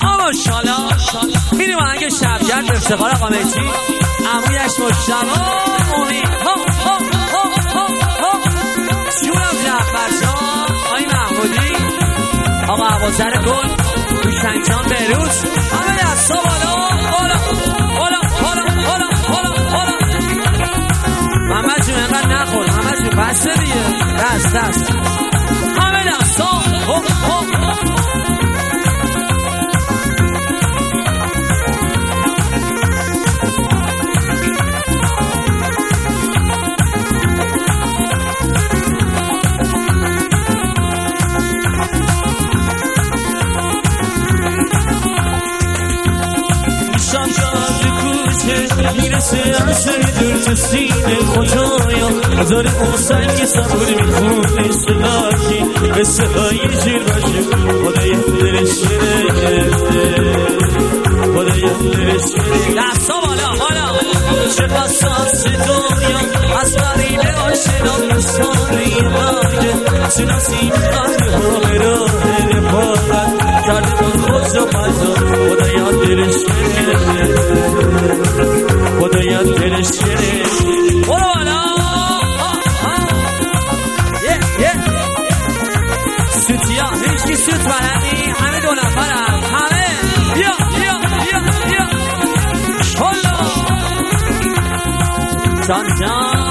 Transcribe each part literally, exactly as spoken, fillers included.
ماشاءالله میریم آهنگ شبگرد به افتخار آقا مهدی عمویش مجتبی امید ها ها ها ها ها جونم جعفر جان آقای محمودی آقا ابوذر گل هوشنگ جان بهروز همه دستا بالا بالا بالا بالا بالا بالا بالا محمد جون اینقدر نخور محمد جون بسته دیگه دست دست همه دستا ها ها میرسه از دور تو سینه خدایا داره اون سنگ صبور میخونه سلاکی مثل های جیر باشه خدای دلش گرفته خدای دلش گرفته دستا بالا بالا چه قصاص دنیا از غریبه آشنا مستانه مرگه تو نسیم قلبه ها به راه رفاقت کرده من خود رو پتا خدای دلش گرفته خدایت دلش گرفت برو بالا سوتیا هیچکی سوت بلدی همه دو نفرم همه بیا بیا بیا بیا شلا جان جان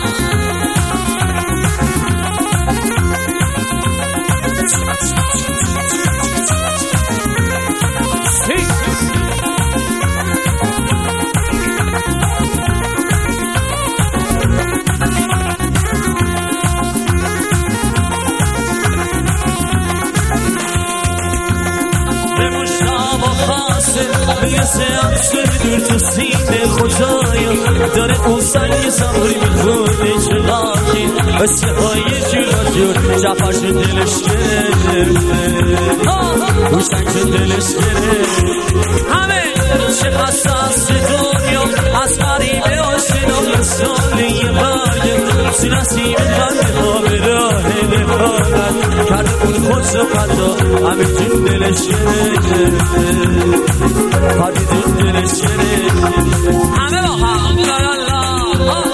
میرسه همسر دور تو سینه خدایا داره اون سنگ زماری میخونه چلاکی مثل های جورا جور جفرشون دلش گرفته اون سنگشون دلش گرفته همه چه قصاص دنیا از غریبه آشنا مثاله مرگه تو نسیم قلبه ها به راه نفاقت کرده اون خود رو قدا همه جون دلش گرفته خالی جون دلش گرفته همه با هم لالالا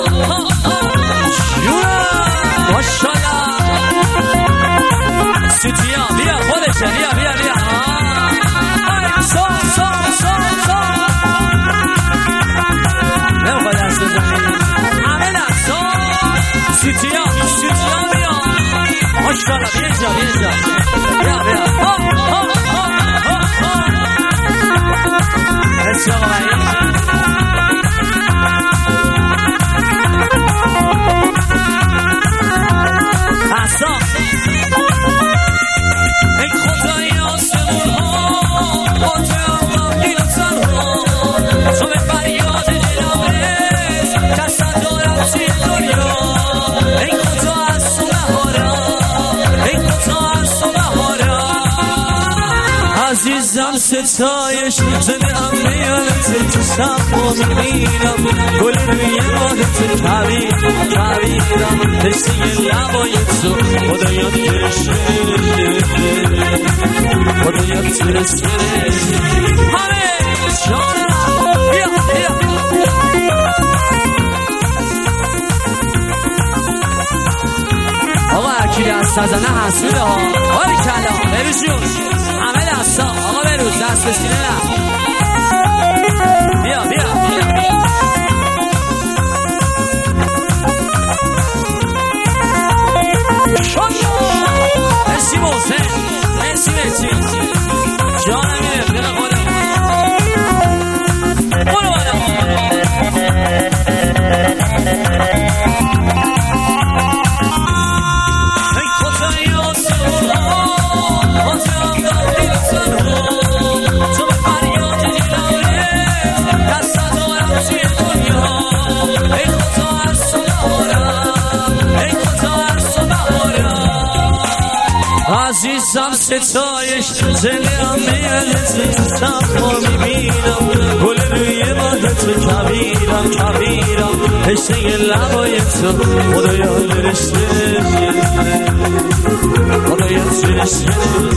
جونم ماشالله سوتیا بیا خودشه بیا بیا بیا سا سا سا سا نمیخوای دست بزنی همه دستا سوتیا سوتیا بیا ماشالله بیا جا بیا جا بیا بیا ها ها ها ها ها مرسی آقا وحید حسا ای خدای آسمون ها آتم غمگین و سرها تو به فریاد دلارس کسد دارم توی دنیا ای خدا از تو بهارم ای خدا از تو بهارم عزیزم ستایش زنده ام میانت تو صفا میبینم گل روی بادت کبیر کبیرم دسته لبای تو خدایات گرشته خدایات گرشته همه جانم بیا بیا آقا اکیلی از سزنه حسوده ها باری کلا بروز جون همه دستا آقا بروز دست بسینه نه بیا بیا بیا مرسی محسن مرسی مرسی جانم میره بقیه خودم برو بالا ای خدای آسمون ها آتم غمگین و سرها تو به فریاد دلارس دست دارم توی دنیا ای خدا از تو بهارم ای خدا از تو بهارم عزیزم ستایش زنده ام میانت تو صفا میبینم گل روی بادت کبیرم کبیرم پشته لبای تو خدایا درشته خدایا درشته